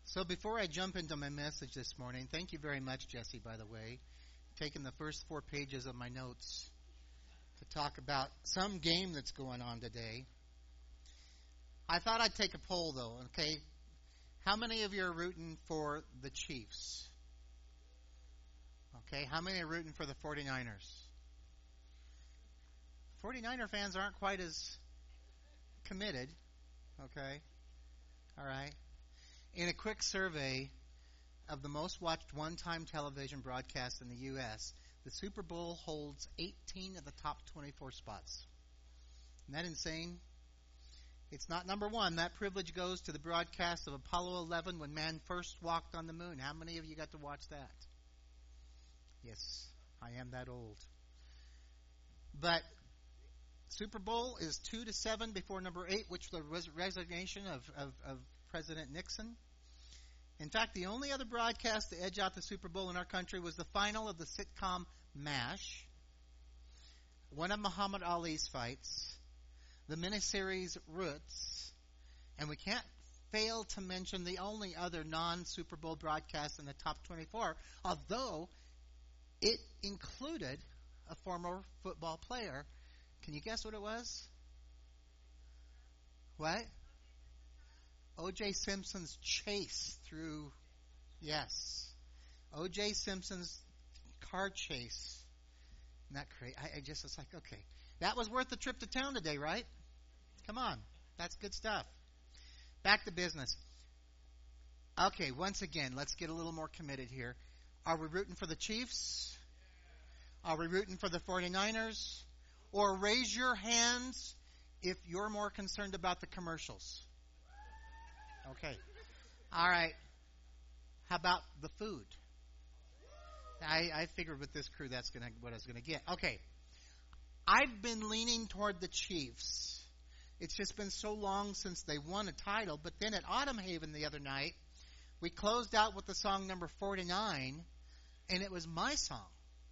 So before I jump into my message this morning, thank you very much, Jesse, by the way, taking the first 4 pages of my notes to talk about some game that's going on today. I thought I'd take a poll, though, okay? How many of you are rooting for the Chiefs? Okay, how many are rooting for the 49ers? 49er fans aren't quite as committed, okay? All right. In a quick survey of the most watched one-time television broadcasts in the U.S., the Super Bowl holds 18 of the top 24 spots. Isn't that insane? It's not number one. That privilege goes to the broadcast of Apollo 11 when man first walked on the moon. How many of you got to watch that? Yes, I am that old. But Super Bowl is 2-7 before number 8, which was the resignation of President Nixon. In fact, the only other broadcast to edge out the Super Bowl in our country was the final of the sitcom MASH, one of Muhammad Ali's fights, the miniseries Roots, and we can't fail to mention the only other non-Super Bowl broadcast in the top 24, although it included a former football player. Can you guess what it was? What? O.J. Simpson's chase through, yes, O.J. Simpson's car chase. Isn't that crazy? I just was like, okay, that was worth the trip to town today, right? Come on, that's good stuff. Back to business. Okay, once again, let's get a little more committed here. Are we rooting for the Chiefs? Are we rooting for the 49ers? Or raise your hands if you're more concerned about the commercials. Okay. All right. How about the food? I figured with this crew that's what I was gonna get. Okay. I've been leaning toward the Chiefs. It's just been so long since they won a title. But then at Autumn Haven the other night, we closed out with the song number 49, and it was my song.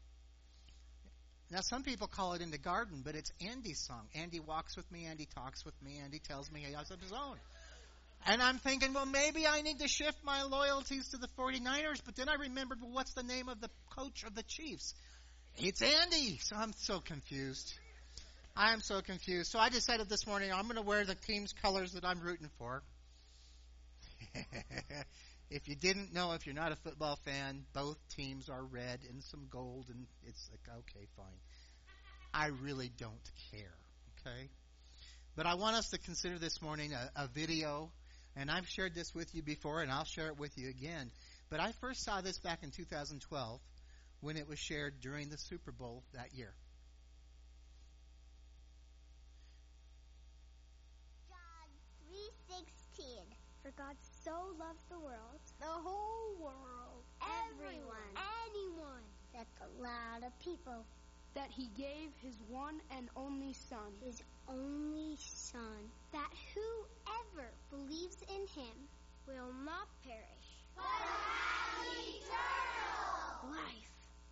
Now, some people call it In the Garden, but it's Andy's song. Andy walks with me, Andy talks with me, Andy tells me he has his own. And I'm thinking, well, maybe I need to shift my loyalties to the 49ers, but then I remembered, well, what's the name of the coach of the Chiefs? It's Andy. So I'm so confused. I am so confused. So I decided this morning I'm going to wear the team's colors that I'm rooting for. If you didn't know, if you're not a football fan, both teams are red and some gold, and it's like, okay, fine. I really don't care, okay? But I want us to consider this morning a video, and I've shared this with you before, and I'll share it with you again. But I first saw this back in 2012 when it was shared during the Super Bowl that year. John 3:16. For God so loved the world, the whole world, everyone, anyone. That's a lot of people. That he gave his one and only Son. His only Son. That whoever believes in him will not perish, but have eternal life.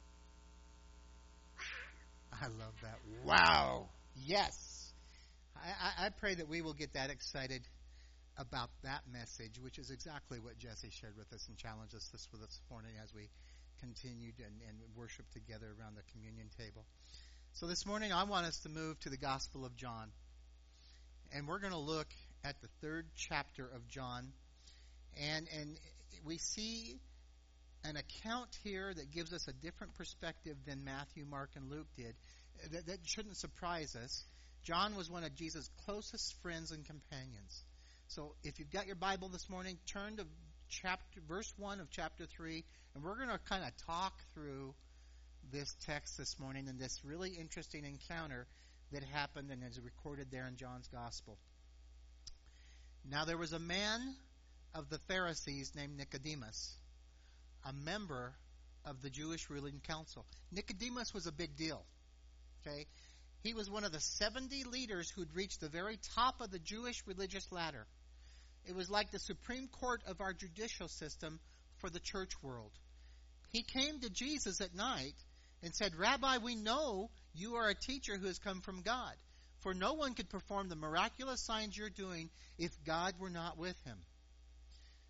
I love that. Wow. Yes. I pray that we will get that excited about that message, which is exactly what Jesse shared with us and challenged us this morning as we continued and worshiped together around the communion table. So this morning I want us to move to the Gospel of John. And we're going to look at the 3rd chapter of John. And we see an account here that gives us a different perspective than Matthew, Mark, and Luke did. That shouldn't surprise us. John was one of Jesus' closest friends and companions. So if you've got your Bible this morning, turn to verse 1 of chapter 3, and we're going to kind of talk through this text this morning and this really interesting encounter that happened and is recorded there in John's Gospel. Now there was a man of the Pharisees named Nicodemus, a member of the Jewish ruling council. Nicodemus was a big deal. Okay? He was one of the 70 leaders who'd reached the very top of the Jewish religious ladder. It was like the Supreme Court of our judicial system for the church world. He came to Jesus at night and said, "Rabbi, we know you are a teacher who has come from God, for no one could perform the miraculous signs you're doing if God were not with him."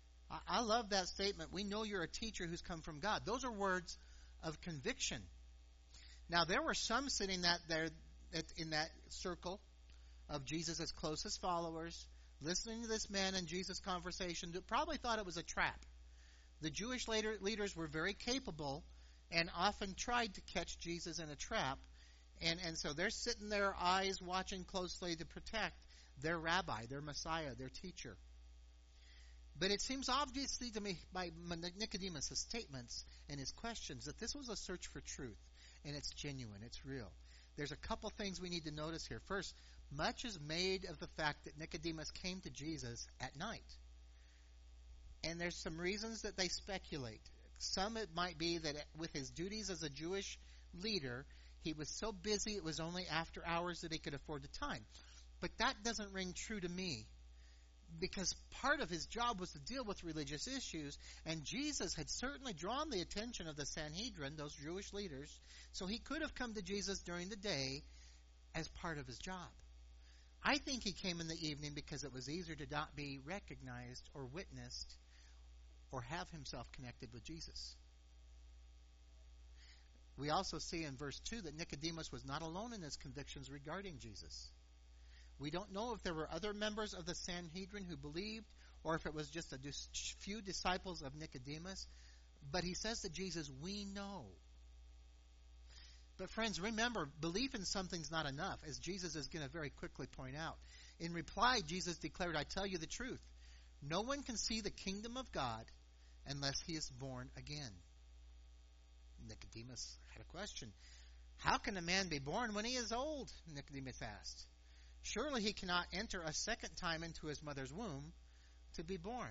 I love that statement. We know you're a teacher who's come from God. Those are words of conviction. Now, there were some sitting in that circle of Jesus' closest followers, listening to this man and Jesus' conversation, that probably thought it was a trap. The Jewish leaders were very capable and often tried to catch Jesus in a trap. And so they're sitting there, eyes watching closely to protect their rabbi, their Messiah, their teacher. But it seems obviously to me by Nicodemus' statements and his questions that this was a search for truth, and it's genuine, it's real. There's a couple things we need to notice here. First, much is made of the fact that Nicodemus came to Jesus at night. And there's some reasons that they speculate. Some it might be that with his duties as a Jewish leader, he was so busy it was only after hours that he could afford the time. But that doesn't ring true to me, because part of his job was to deal with religious issues, and Jesus had certainly drawn the attention of the Sanhedrin, those Jewish leaders, so he could have come to Jesus during the day as part of his job. I think he came in the evening because it was easier to not be recognized or witnessed or have himself connected with Jesus. We also see in verse 2 that Nicodemus was not alone in his convictions regarding Jesus. We don't know if there were other members of the Sanhedrin who believed, or if it was just a few disciples of Nicodemus. But he says to Jesus, we know. But friends, remember, belief in something's not enough, as Jesus is going to very quickly point out. In reply, Jesus declared, I tell you the truth. No one can see the kingdom of God unless he is born again. Nicodemus had a question. How can a man be born when he is old? Nicodemus asked. Surely he cannot enter a second time into his mother's womb to be born.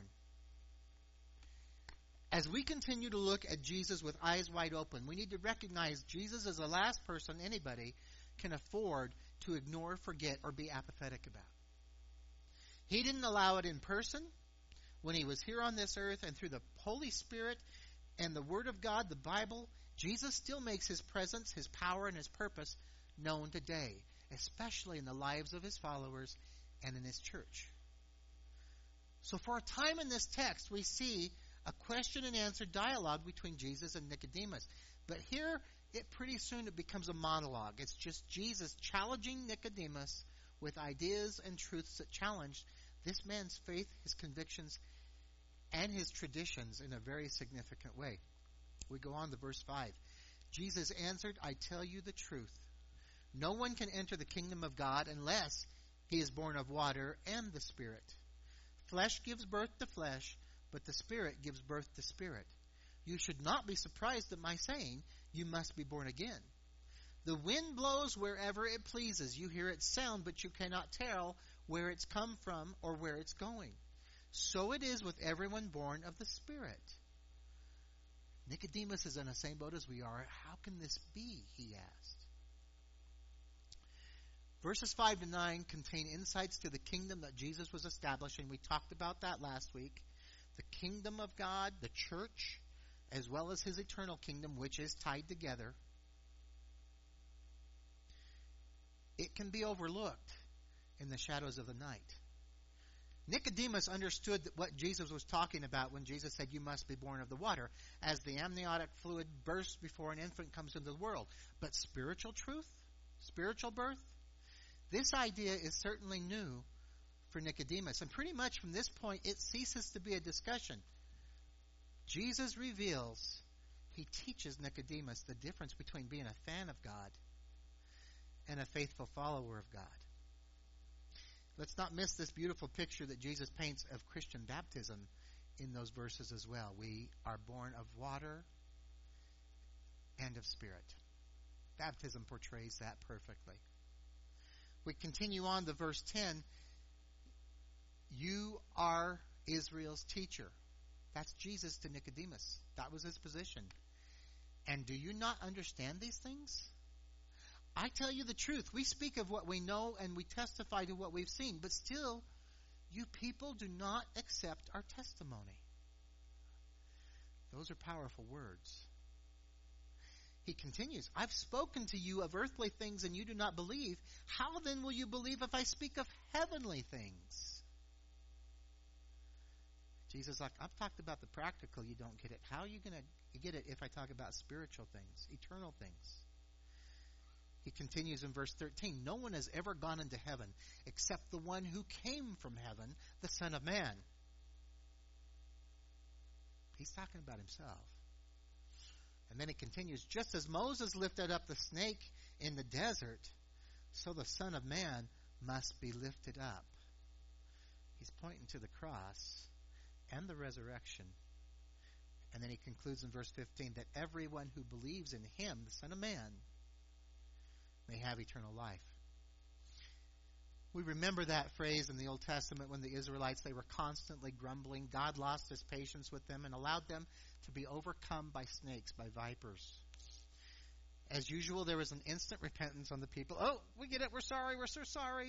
As we continue to look at Jesus with eyes wide open, we need to recognize Jesus is the last person anybody can afford to ignore, forget, or be apathetic about. He didn't allow it in person when he was here on this earth, and through the Holy Spirit and the Word of God, the Bible, Jesus still makes his presence, his power, and his purpose known today, especially in the lives of his followers and in his church. So for a time in this text, we see a question and answer dialogue between Jesus and Nicodemus. But here, pretty soon it becomes a monologue. It's just Jesus challenging Nicodemus with ideas and truths that challenge this man's faith, his convictions, and his traditions in a very significant way. We go on to verse 5. Jesus answered, I tell you the truth. No one can enter the kingdom of God unless he is born of water and the Spirit. Flesh gives birth to flesh, but the Spirit gives birth to spirit. You should not be surprised at my saying, you must be born again. The wind blows wherever it pleases. You hear its sound, but you cannot tell where it's come from or where it's going. So it is with everyone born of the Spirit. Nicodemus is in the same boat as we are. How can this be? He asked. Verses 5 to 9 contain insights to the kingdom that Jesus was establishing. We talked about that last week. The kingdom of God, the church, as well as his eternal kingdom, which is tied together. It can be overlooked in the shadows of the night. Nicodemus understood what Jesus was talking about when Jesus said, you must be born of the water, as the amniotic fluid bursts before an infant comes into the world. But spiritual truth, spiritual birth, this idea is certainly new for Nicodemus. And pretty much from this point, it ceases to be a discussion. Jesus reveals, he teaches Nicodemus the difference between being a fan of God and a faithful follower of God. Let's not miss this beautiful picture that Jesus paints of Christian baptism in those verses as well. We are born of water and of Spirit. Baptism portrays that perfectly. We continue on to verse 10. You are Israel's teacher. That's Jesus to Nicodemus. That was his position. And do you not understand these things? I tell you the truth. We speak of what we know and we testify to what we've seen, but still, you people do not accept our testimony. Those are powerful words. He continues, I've spoken to you of earthly things and you do not believe. How then will you believe if I speak of heavenly things? Jesus is like, I've talked about the practical, you don't get it. How are you going to get it if I talk about spiritual things, eternal things? He continues in verse 13, no one has ever gone into heaven except the one who came from heaven, the Son of Man. He's talking about himself. And then he continues, just as Moses lifted up the snake in the desert, so the Son of Man must be lifted up. He's pointing to the cross and the resurrection. And then he concludes in verse 15 that everyone who believes in him, the Son of Man, may have eternal life. We remember that phrase in the Old Testament when the Israelites, they were constantly grumbling. God lost his patience with them and allowed them to be overcome by snakes, by vipers. As usual, there was an instant repentance on the people. Oh, we get it. We're sorry. We're so sorry.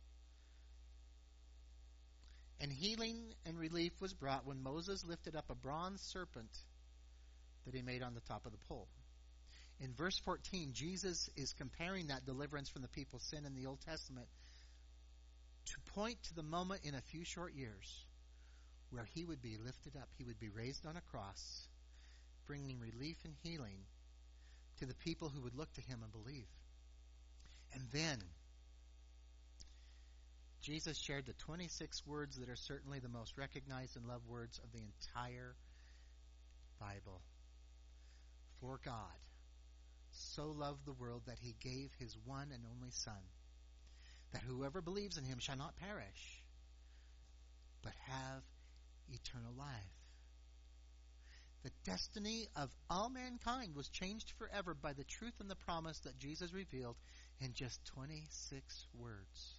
And healing and relief was brought when Moses lifted up a bronze serpent that he made on the top of the pole. In verse 14, Jesus is comparing that deliverance from the people's sin in the Old Testament to point to the moment in a few short years where he would be lifted up. He would be raised on a cross, bringing relief and healing to the people who would look to him and believe. And then Jesus shared the 26 words that are certainly the most recognized and loved words of the entire Bible. For God so loved the world that he gave his one and only Son, that whoever believes in him shall not perish, but have eternal life. The destiny of all mankind was changed forever by the truth and the promise that Jesus revealed in just 26 words.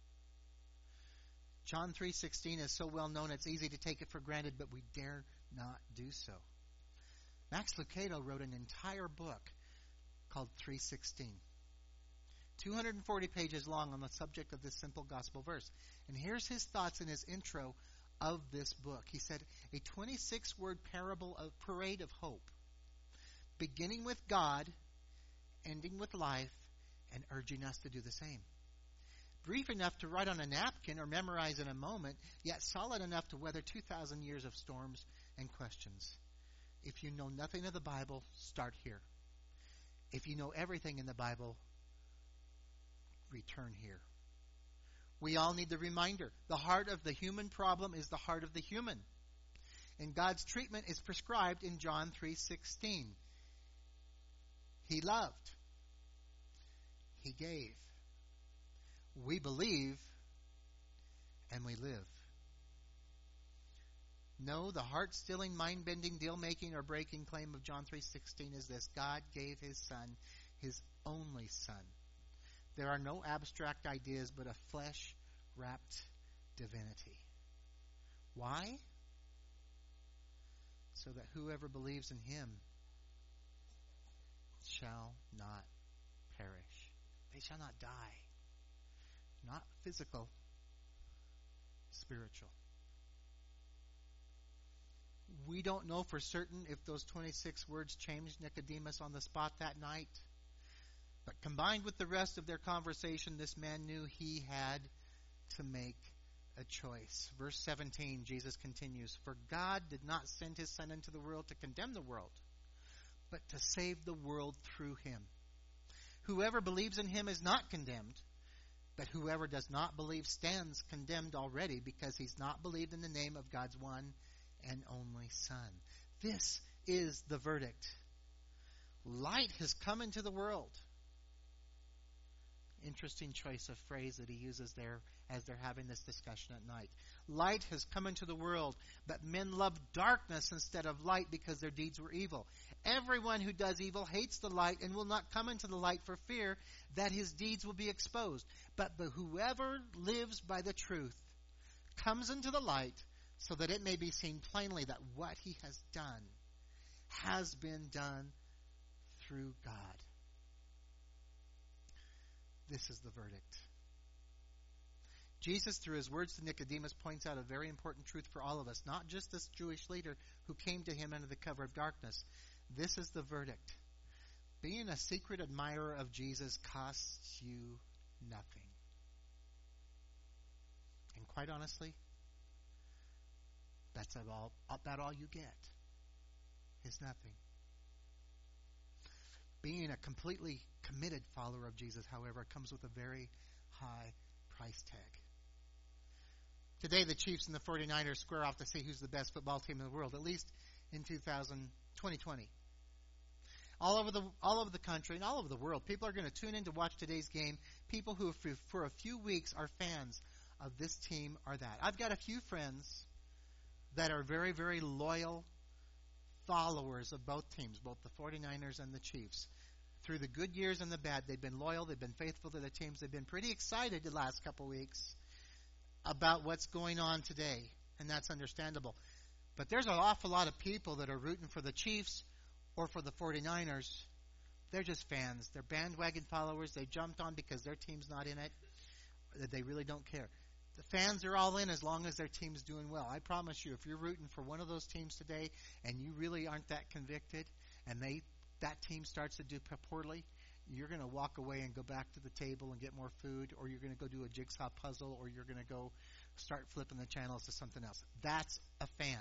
John 3:16 is so well known it's easy to take it for granted, but we dare not do so. Max Lucado wrote an entire book called 3:16. 240 pages long on the subject of this simple gospel verse. And here's his thoughts in his intro of this book. He said, a 26-word parade of hope, beginning with God, ending with life, and urging us to do the same. Brief enough to write on a napkin or memorize in a moment, yet solid enough to weather 2,000 years of storms and questions. If you know nothing of the Bible, start here. If you know everything in the Bible, return here. We all need the reminder. The heart of the human problem is the heart of the human. And God's treatment is prescribed in John 3:16. He loved. He gave. We believe and we live. No, the heart-stilling, mind-bending, deal-making, or breaking claim of John 3:16 is this: God gave his Son, his only Son. There are no abstract ideas, but a flesh-wrapped divinity. Why? So that whoever believes in him shall not perish. They shall not die. Not physical, spiritual. We don't know for certain if those 26 words changed Nicodemus on the spot that night. But combined with the rest of their conversation, this man knew he had to make a choice. Verse 17, Jesus continues, for God did not send his Son into the world to condemn the world, but to save the world through him. Whoever believes in him is not condemned, but whoever does not believe stands condemned already, because he's not believed in the name of God's one and only Son. This is the verdict. Light has come into the world. Interesting choice of phrase that he uses there as they're having this discussion at night. Light has come into the world, but men loved darkness instead of light because their deeds were evil. Everyone who does evil hates the light and will not come into the light for fear that his deeds will be exposed. But whoever lives by the truth comes into the light, so that it may be seen plainly that what he has done has been done through God. This is the verdict. Jesus, through his words to Nicodemus, points out a very important truth for all of us, not just this Jewish leader who came to him under the cover of darkness. This is the verdict. Being a secret admirer of Jesus costs you nothing. And quite honestly, That's about all you get is nothing. Being a completely committed follower of Jesus, however, comes with a very high price tag. Today, the Chiefs and the 49ers square off to see who's the best football team in the world, at least in 2020. All over the country and all over the world, people are going to tune in to watch today's game. People who, for a few weeks, are fans of this team or that. I've got a few friends that are very, very loyal followers of both teams, both the 49ers and the Chiefs. Through the good years and the bad, they've been loyal, they've been faithful to their teams, they've been pretty excited the last couple weeks about what's going on today, and that's understandable. But there's an awful lot of people that are rooting for the Chiefs or for the 49ers. They're just fans. They're bandwagon followers. They jumped on because their team's not in it. They really don't care. The fans are all in as long as their team's doing well. I promise you, if you're rooting for one of those teams today and you really aren't that convicted and that team starts to do poorly, you're going to walk away and go back to the table and get more food, or you're going to go do a jigsaw puzzle, or you're going to go start flipping the channels to something else. That's a fan.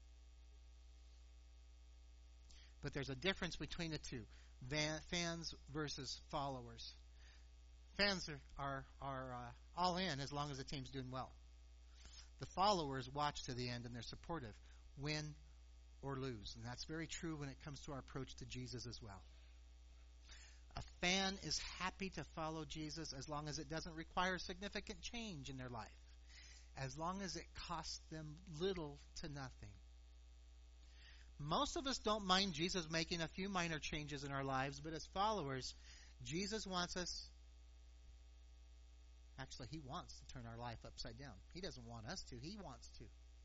But there's a difference between the two, fans versus followers. Fans are all in as long as the team's doing well. The followers watch to the end and they're supportive, win or lose. And that's very true when it comes to our approach to Jesus as well. A fan is happy to follow Jesus as long as it doesn't require significant change in their life, as long as it costs them little to nothing. Most of us don't mind Jesus making a few minor changes in our lives, but as followers, Jesus wants us. Actually, he wants to turn our life upside down. He doesn't want us to. He wants to.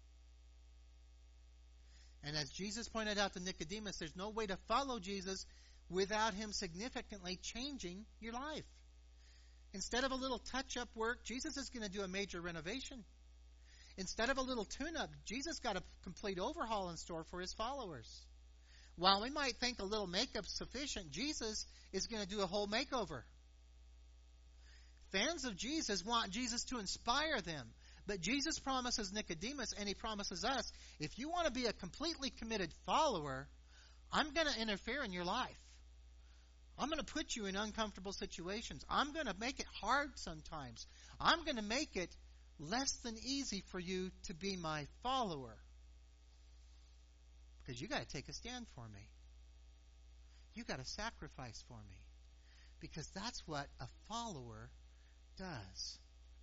And as Jesus pointed out to Nicodemus, there's no way to follow Jesus without him significantly changing your life. Instead of a little touch-up work, Jesus is going to do a major renovation. Instead of a little tune-up, Jesus got a complete overhaul in store for his followers. While we might think a little makeup's sufficient, Jesus is going to do a whole makeover. Fans of Jesus want Jesus to inspire them. But Jesus promises Nicodemus, and he promises us, if you want to be a completely committed follower, I'm going to interfere in your life. I'm going to put you in uncomfortable situations. I'm going to make it hard sometimes. I'm going to make it less than easy for you to be my follower. Because you got to take a stand for me. You got to sacrifice for me. Because that's what a follower does.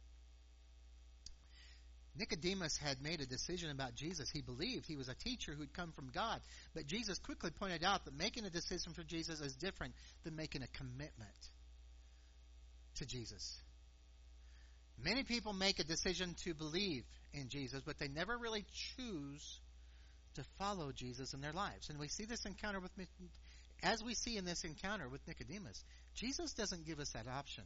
Nicodemus had made a decision about Jesus. He believed he was a teacher who'd come from God. But Jesus quickly pointed out that making a decision for Jesus is different than making a commitment to Jesus. Many people make a decision to believe in Jesus, but they never really choose to follow Jesus in their lives. And we see this encounter as we see in this encounter with Nicodemus. Jesus doesn't give us that option.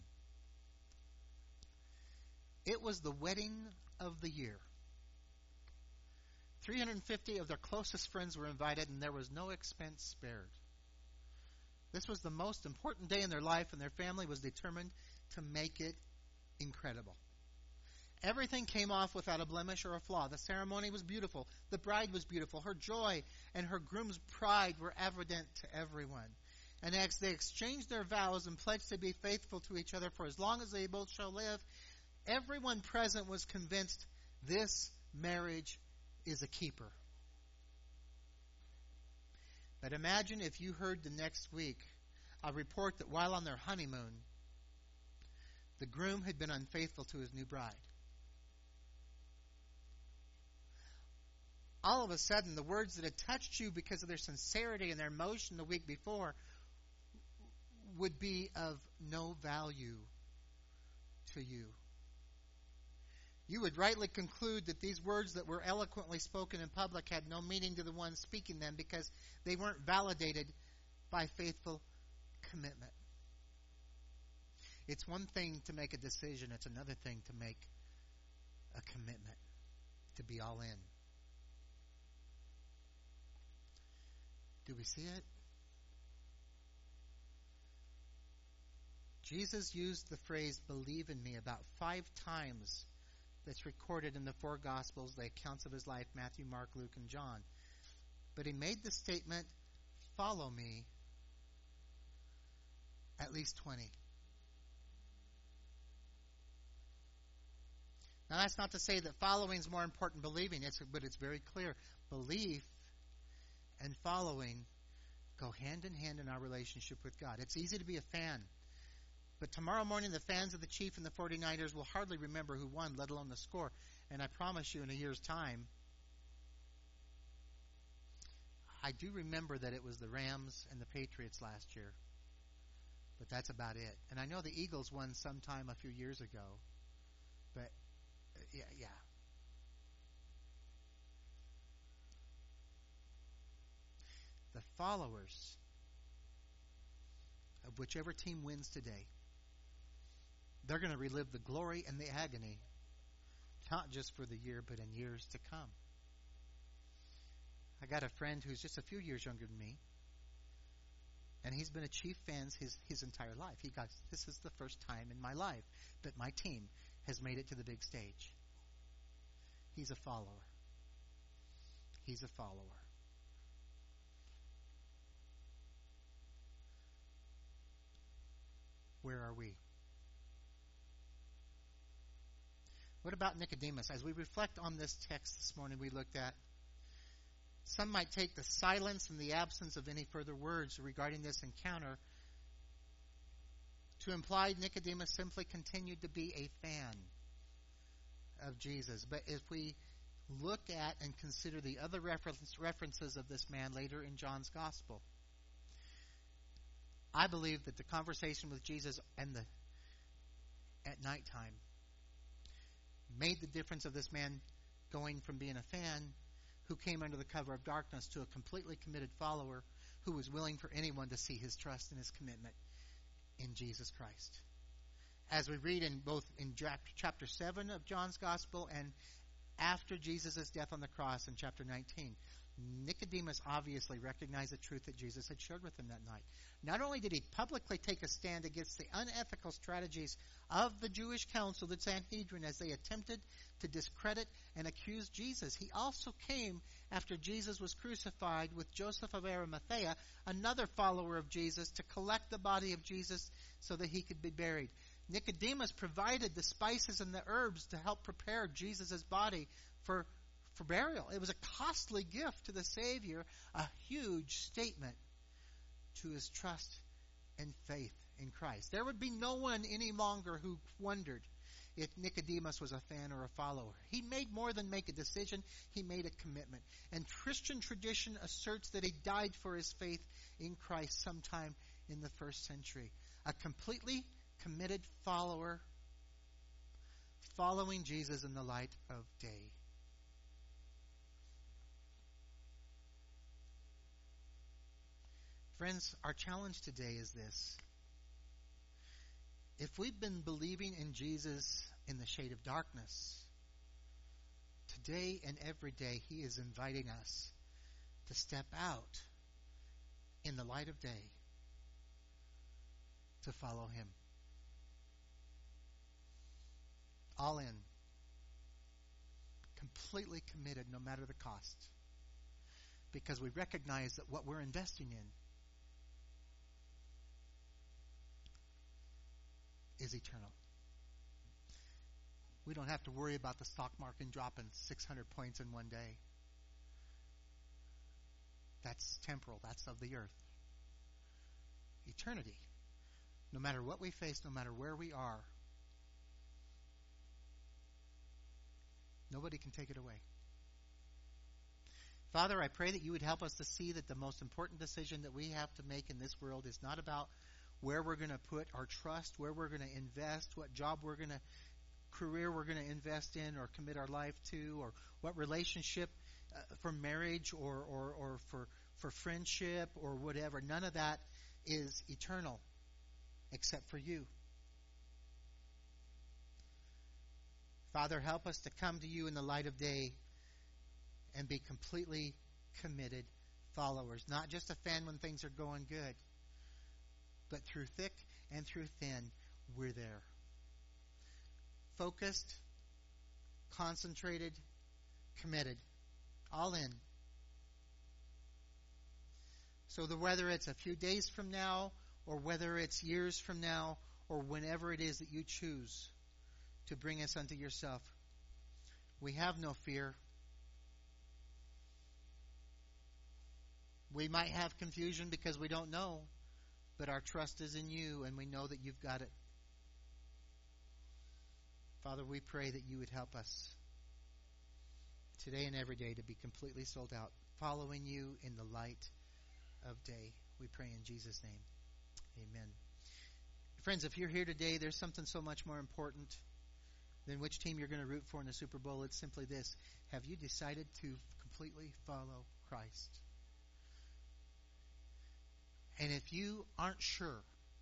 It was the wedding of the year. 350 of their closest friends were invited, and there was no expense spared. This was the most important day in their life, and their family was determined to make it incredible. Everything came off without a blemish or a flaw. The ceremony was beautiful. The bride was beautiful. Her joy and her groom's pride were evident to everyone. And as they exchanged their vows and pledged to be faithful to each other for as long as they both shall live, everyone present was convinced this marriage is a keeper. But imagine if you heard the next week a report that while on their honeymoon, the groom had been unfaithful to his new bride. All of a sudden, the words that had touched you because of their sincerity and their emotion the week before would be of no value to you. You would rightly conclude that these words that were eloquently spoken in public had no meaning to the one speaking them because they weren't validated by faithful commitment. It's one thing to make a decision. It's another thing to make a commitment, to be all in. Do we see it? Jesus used the phrase, believe in me, about 5 times that's recorded in the four Gospels, the accounts of his life, Matthew, Mark, Luke, and John. But he made the statement, "Follow me," at least 20. Now, that's not to say that following is more important than believing, but it's very clear. Belief and following go hand in hand in our relationship with God. It's easy to be a fan, but tomorrow morning the fans of the Chiefs and the 49ers will hardly remember who won, let alone the score. And I promise you, in a year's time, I do remember that it was the Rams and the Patriots last year, but that's about it. And I know the Eagles won sometime a few years ago, but yeah. The followers of whichever team wins today, they're going to relive the glory and the agony, not just for the year, but in years to come. I got a friend who's just a few years younger than me, and he's been a Chief fan his entire life. He goes, "This is the first time in my life that my team has made it to the big stage." He's a follower. He's a follower. Where are we? What about Nicodemus? As we reflect on this text this morning we looked at, some might take the silence and the absence of any further words regarding this encounter to imply Nicodemus simply continued to be a fan of Jesus. But if we look at and consider the other references of this man later in John's Gospel, I believe that the conversation with Jesus at nighttime made the difference of this man going from being a fan who came under the cover of darkness to a completely committed follower who was willing for anyone to see his trust and his commitment in Jesus Christ. As we read in both in chapter 7 of John's Gospel and after Jesus' death on the cross in chapter 19, Nicodemus obviously recognized the truth that Jesus had shared with him that night. Not only did he publicly take a stand against the unethical strategies of the Jewish council, the Sanhedrin, as they attempted to discredit and accuse Jesus, he also came after Jesus was crucified with Joseph of Arimathea, another follower of Jesus, to collect the body of Jesus so that he could be buried. Nicodemus provided the spices and the herbs to help prepare Jesus' body for burial. It was a costly gift to the Savior, a huge statement to his trust and faith in Christ. There would be no one any longer who wondered if Nicodemus was a fan or a follower. He made more than make a decision, he made a commitment. And Christian tradition asserts that he died for his faith in Christ sometime in the first century. A completely committed follower, following Jesus in the light of day. Friends, our challenge today is this. If we've been believing in Jesus in the shade of darkness, today and every day he is inviting us to step out in the light of day to follow him. All in. Completely committed no matter the cost. Because we recognize that what we're investing in is eternal. We don't have to worry about the stock market dropping 600 points in one day. That's temporal. That's of the earth. Eternity. No matter what we face, no matter where we are, nobody can take it away. Father, I pray that you would help us to see that the most important decision that we have to make in this world is not about where we're going to put our trust, where we're going to invest, what career we're going to invest in or commit our life to, or what relationship for marriage or for friendship or whatever. None of that is eternal except for you. Father, help us to come to you in the light of day and be completely committed followers. Not just a fan when things are going good, but through thick and through thin, we're there. Focused, concentrated, committed, all in. So whether it's a few days from now, or whether it's years from now, or whenever it is that you choose to bring us unto yourself, we have no fear. We might have confusion because we don't know, but our trust is in you, and we know that you've got it. Father, we pray that you would help us today and every day to be completely sold out, following you in the light of day. We pray in Jesus' name. Amen. Friends, if you're here today, there's something so much more important than which team you're going to root for in the Super Bowl. It's simply this: have you decided to completely follow Christ? And if you aren't sure,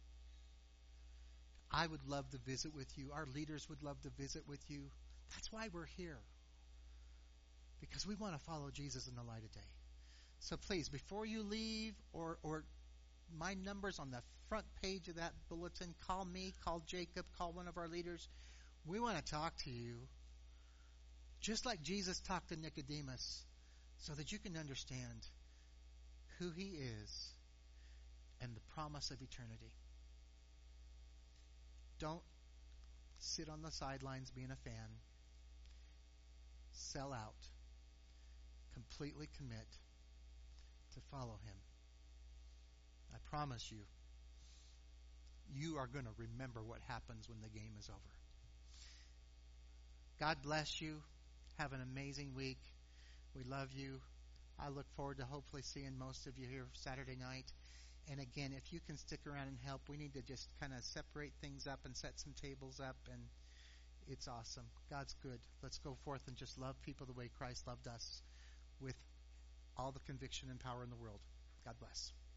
I would love to visit with you. Our leaders would love to visit with you. That's why we're here, because we want to follow Jesus in the light of day. So please, before you leave, or my number's on the front page of that bulletin. Call me, call Jacob, call one of our leaders. We want to talk to you, just like Jesus talked to Nicodemus, so that you can understand who he is and the promise of eternity. Don't sit on the sidelines being a fan. Sell out. Completely commit to follow him. I promise you, you are going to remember what happens when the game is over. God bless you. Have an amazing week. We love you. I look forward to hopefully seeing most of you here Saturday night. And again, if you can stick around and help, we need to just kind of separate things up and set some tables up, and it's awesome. God's good. Let's go forth and just love people the way Christ loved us, with all the conviction and power in the world. God bless.